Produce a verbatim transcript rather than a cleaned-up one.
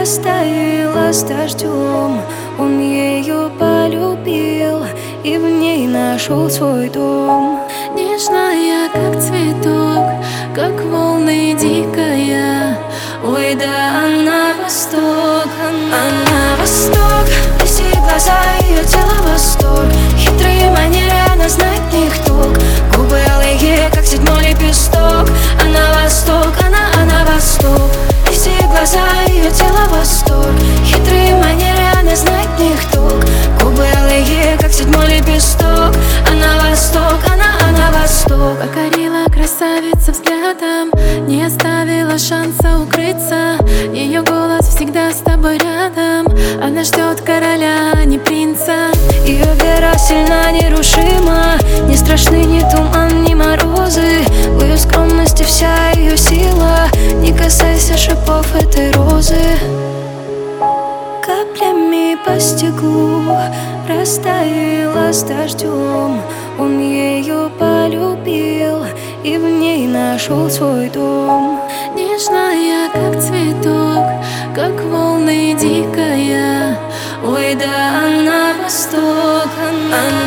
растаяла с дождем. Он ее полюбил и в ней нашел свой дом. Нежная, как цветок, как волны дикая. Ой, да она восток, она восток. Эти глаза, ее тело восторг. Хитрые манеры, она знает в них толк. Губы алые, как седьмой лепесток. Она восток, она, она восток. Эти глаза, ее тело восторг. Хитрые манеры, она знает в них толк. Губы алые, как седьмой лепесток. Она восток, она, она восток. Покорила красавица взглядом, не оставила шанса укрыться. Ее голос всегда с тобой рядом. Она ждет короля, а не принца. Ее вера сильна, нерушима. Не страшны ни туман, ни морозы. В ее скромности вся ее сила. Не касайся шипов этой розы. Каплями по стеклу растаяла с дождем. Он ее полюбил и в ней нашел свой дом. Нежная, как цветок, как волны дикая. Ой, да она восток, она